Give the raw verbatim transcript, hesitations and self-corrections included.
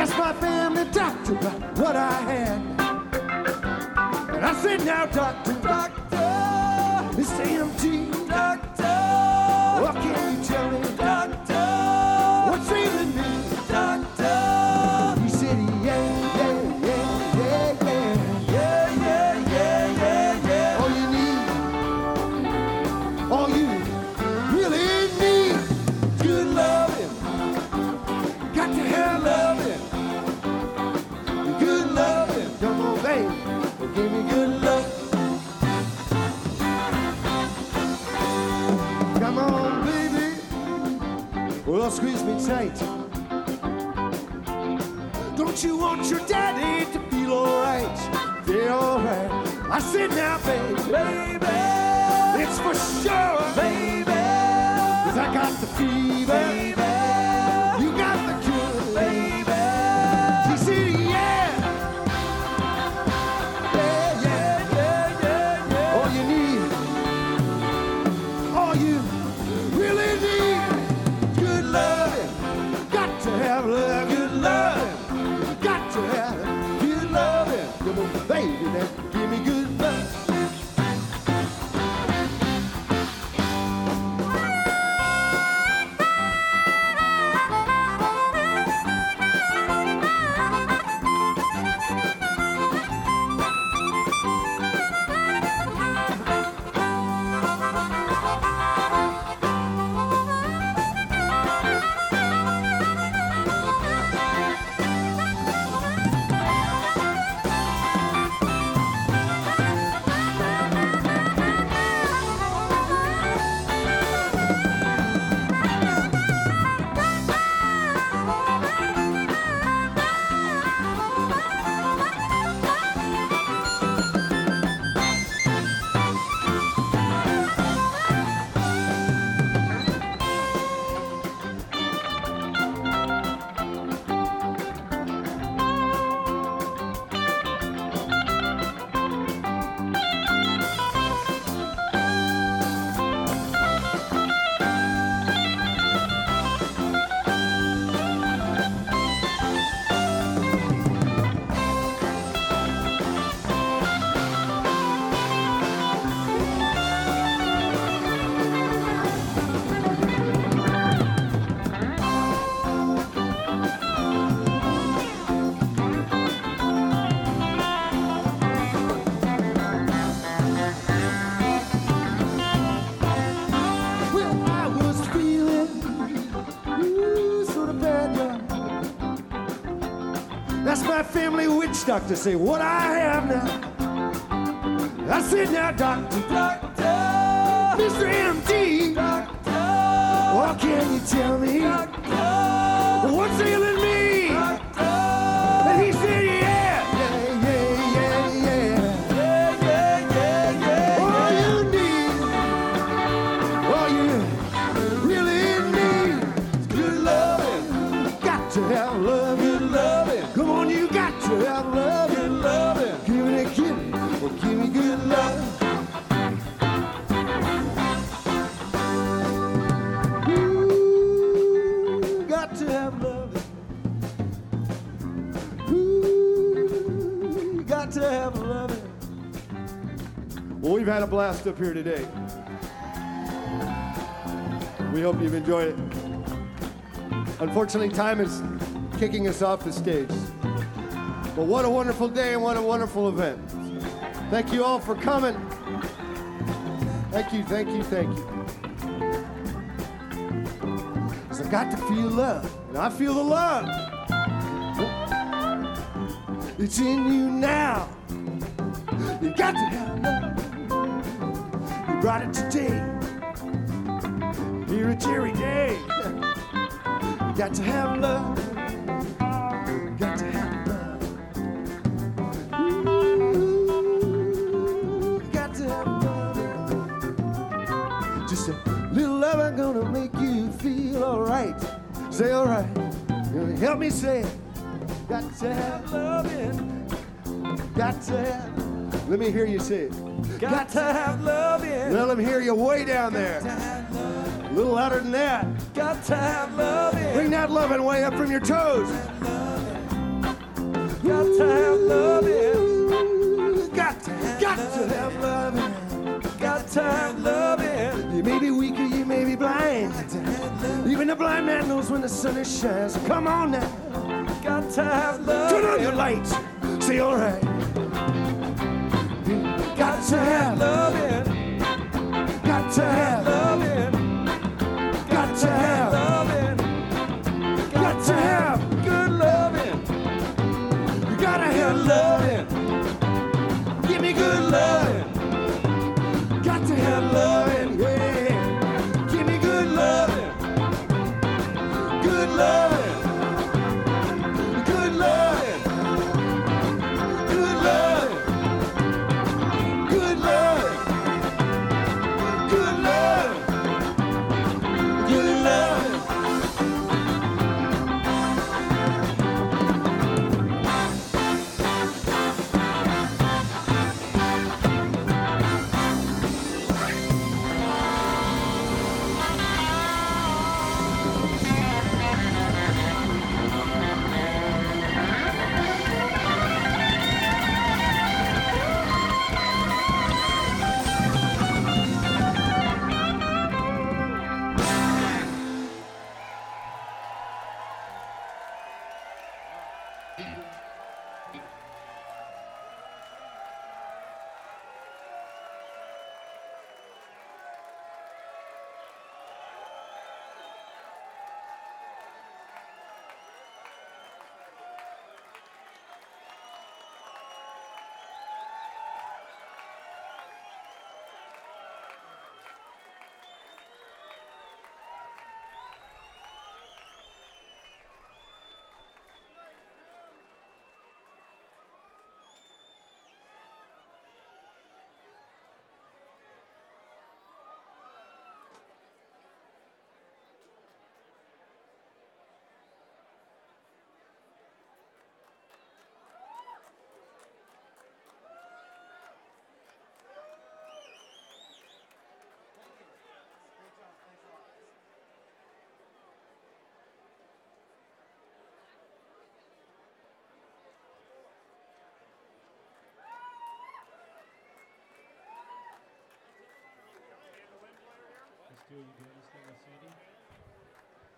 Asked my family doctor about what I had. And I said, now, doctor, doctor, Mister M D, doctor, what can you tell me, doctor, what's ailing me, doctor? He said, yeah, yeah, yeah, yeah, yeah, yeah, yeah, yeah, yeah, yeah. All you need, all you really need, good loving. Got to have loving, good loving. Come on, baby, give me good love. Come on, baby, well, squeeze me tight. Don't you want your daddy to feel alright? Feel alright. I said now, baby, baby, it's for sure, baby, 'cause I got the fever, baby, you got the cure, baby. She said, yeah, yeah, yeah, yeah, yeah, yeah. All you need, all you really need, good loving. Got to have love, good loving. Got to have good loving. Come on, baby, now give me good love. Well, I was feeling ooh, sort of bad, yeah. That's my family witch doctor say what I have now. I said now, doctor, doctor, Mister M D, doctor, what can you tell me, doctor, what's ailing me, doctor? And he said, yeah, yeah, yeah, yeah, yeah, yeah, yeah, yeah, yeah. All you need, all you really need is good loving. Got to have love, good loving. Come on, you got to have love, good loving. Give me, give me, well, give me good love. Ooh, got to have love. Ooh, got to have love. Well, we've had a blast up here today. We hope you've enjoyed it. Unfortunately, time is kicking us off the stage. But what a wonderful day and what a wonderful event. Thank you all for coming. Thank you, thank you, thank you. 'Cause I got to feel love, and I feel the love. It's in you now. You got to have love. You brought it today. Here at Cherry Day. You got to have love. You got to have love. Ooh, you got to have love. Just a little love I'm gonna make you feel alright. Say alright. Help me say it. Got to have loving. Got to have. Let me hear you say it. Got, got to have loving. Let them hear you way down there. A little louder than that. Got to have loving. Bring that loving way up from your toes. Got to have loving. Got to, got to have loving. Got to have loving. You may be weak or you may be blind. Even the blind man knows when the sun is shining. So come on now. Got to have love. Turn on your lights. Say all right. Got to have loving. Got to have loving. Got to have loving. Got to have good loving. You gotta have loving. Give me good loving. Got to have loving. Yeah. Give me good loving. Good loving. Good loving. Good loving. Good loving. Good loving. Good loving. Still, you doing this thing with Sandy?